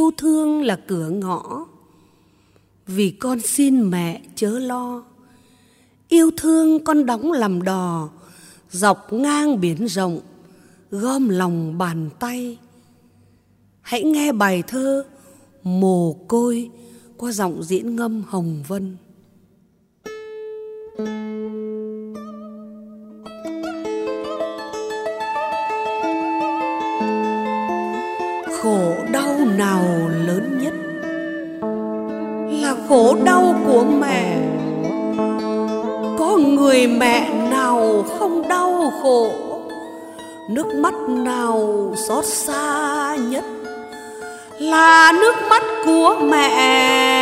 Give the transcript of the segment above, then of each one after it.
Yêu thương là cửa ngõ, vì con xin mẹ chớ lo. Yêu thương con đóng làm đò, dọc ngang biển rộng, gom lòng bàn tay. Hãy nghe bài thơ Mồ Côi qua giọng diễn ngâm Hồng Vân. Khổ đau nào lớn nhất là khổ đau của mẹ. Có người mẹ nào không đau khổ, nước mắt nào xót xa nhất là nước mắt của mẹ.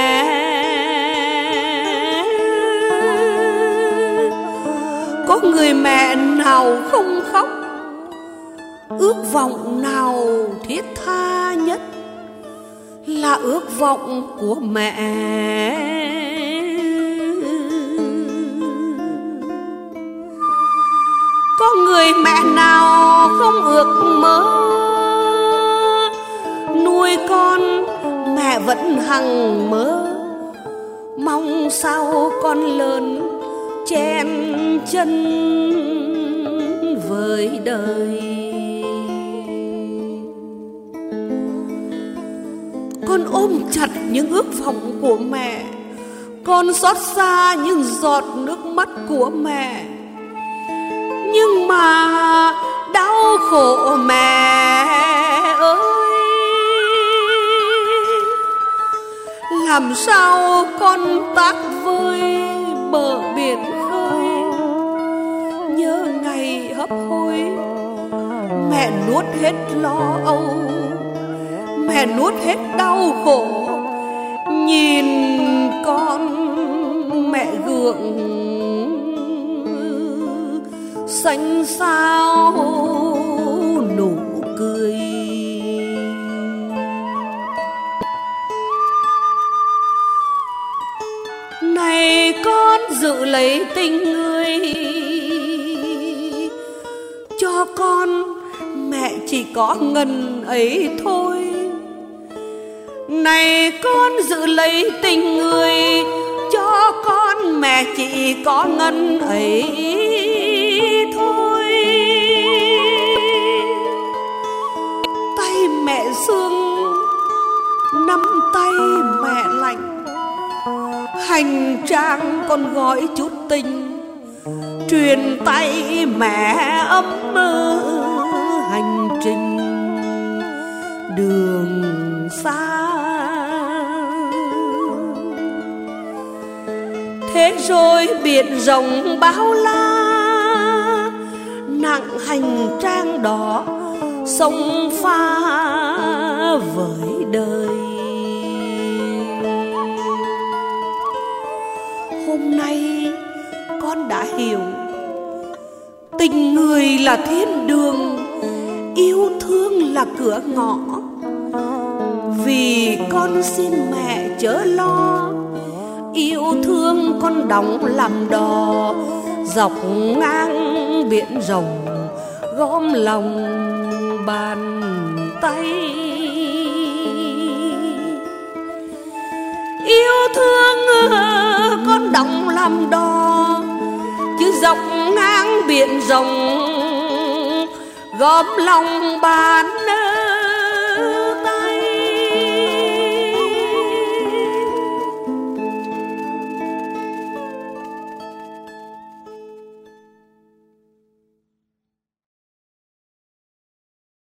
Có người mẹ nào không khóc, ước vọng nào thiết tha nhất là ước vọng của mẹ. Có người mẹ nào không ước mơ, nuôi con mẹ vẫn hằng mơ, mong sao con lớn chen chân với đời. Con ôm chặt những ước vọng của mẹ, con xót xa những giọt nước mắt của mẹ. Nhưng mà đau khổ mẹ ơi, làm sao con tát vơi bờ biển khơi. Nhớ ngày hấp hối, mẹ nuốt hết lo âu, mẹ nuốt hết đau khổ. Nhìn con mẹ gượng xanh xao nụ cười. Này con giữ lấy tình người, cho con mẹ chỉ có ngần ấy thôi. Này con giữ lấy tình người, cho con mẹ chỉ có ngần ấy thôi. Tay mẹ sương nắm tay mẹ lạnh, hành trang con gói chút tình, truyền tay mẹ ấm hành trình đường xa. Thế rồi biển rộng bao la, nặng hành trang đó sông pha với đời. Hôm nay con đã hiểu, tình người là thiên đường, yêu thương là cửa ngõ. Vì con xin mẹ chớ lo, yêu thương con đóng làm đò, dọc ngang biển rộng, gom lòng bàn tay. Yêu thương con đóng làm đò, chứ dọc ngang biển rộng, gom lòng bàn